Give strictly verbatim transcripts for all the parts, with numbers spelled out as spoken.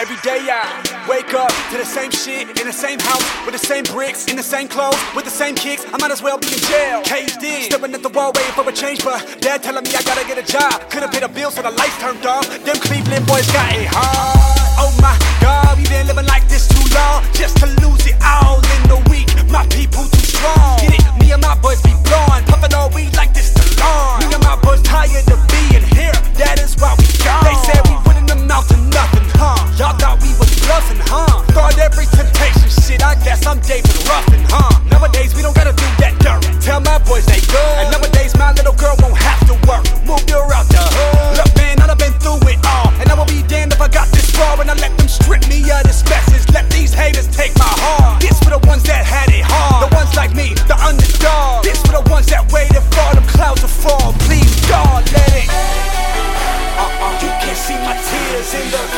Every day I wake up to the same shit, in the same house, with the same bricks, in the same clothes, with the same kicks. I might as well be in jail, caged in, staring at the wall waiting for a change. But dad telling me I gotta get a job, couldn't pay the bills so the lights turned off. Them Cleveland boys got it hard. Oh my God, we been living like this too long, just to lose it all in the week. My people too strong, get it? Me and my boys be blowing, puffin' all weed like this the lawn. Me and my boys tired of being here, that is why we gone. They said we wouldn't amount to nothing, huh? Y'all thought we was bluffing, huh? Thought every temptation, shit, I guess I'm David Ruffin, huh? Nowadays we don't gotta do that dirt, tell my boys they good. And nowadays my little girl won't have to work, moved her out the hood. Look man, I done been through it all, and I will be damned if I got this far. And I let them strip me of this message, let these haters take my heart. This for the ones that had it hard, the ones like me, the underdog. This for the ones that waited for them clouds to fall. Please God, let it. Uh-uh, you can't see my tears in the.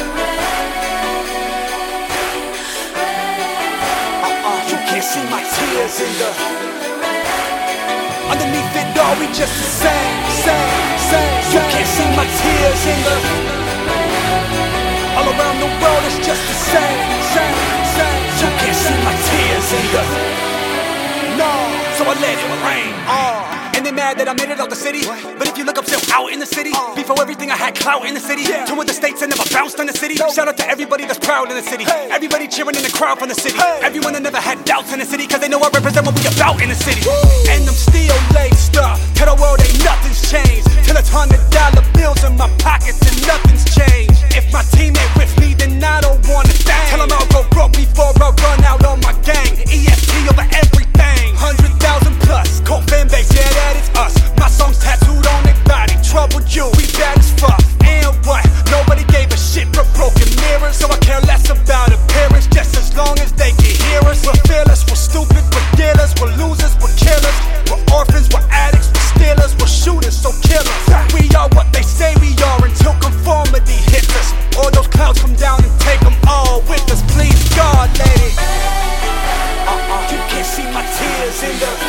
Uh-uh, you can't see my tears in the. Underneath it all, we just the same, same, same. You can't see my tears in the. All around the world, it's just the same, same, same. You can't see my tears in the. No, so I let it rain. Uh. And they mad that I made it out the city, but if you look up, still out in the city. Before everything I had clout in the city, toured the states and never bounced in the city. Shout out to everybody that's proud in the city, everybody cheering in the crowd from the city, everyone that never had doubts in the city, cause they know I represent what we about in the city. And I'm still laced up, tell the world ain't nothing's changed, till it's hundred dollar bills in my pockets and nothing's changed. If my team ain't with me, then I don't wanna thank. Tell them I'll go broke before I run out on my gang. E F T over everything, hundred thousand plus, cold fan base, yeah that is us. My songs tattooed on their body, troubled you, we bad as fuck. And what? Nobody gave a shit for broken mirrors, so I care less about appearance, just as long as they can hear us. We're fearless, we're stupid, we're dealers, we're losers, we're killers, we're orphans, we're addicts, we're stealers, we're shooters, so kill us. We are what they say we are until conformity hits us, or those clouds come down and take them all with us. Please God, let it. Uh-uh, you can't see my tears in the.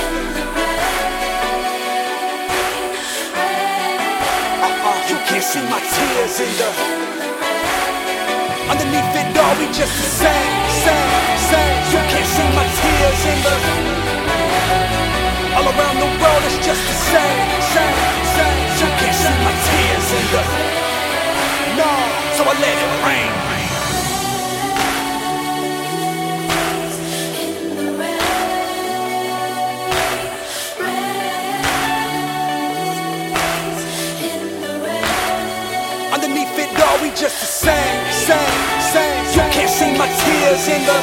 You can't see my tears in the. Underneath it all, we just the same, same, same. You can't see my tears in the. All around the world, it's just the same, same, same. You can't see my tears in the. No, so I let it rain. Underneath it all, we just the same, same, same. You can't see my tears in the.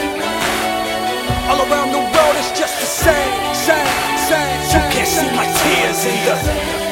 All around the world, it's just the same, same, same. You can't see my tears in the.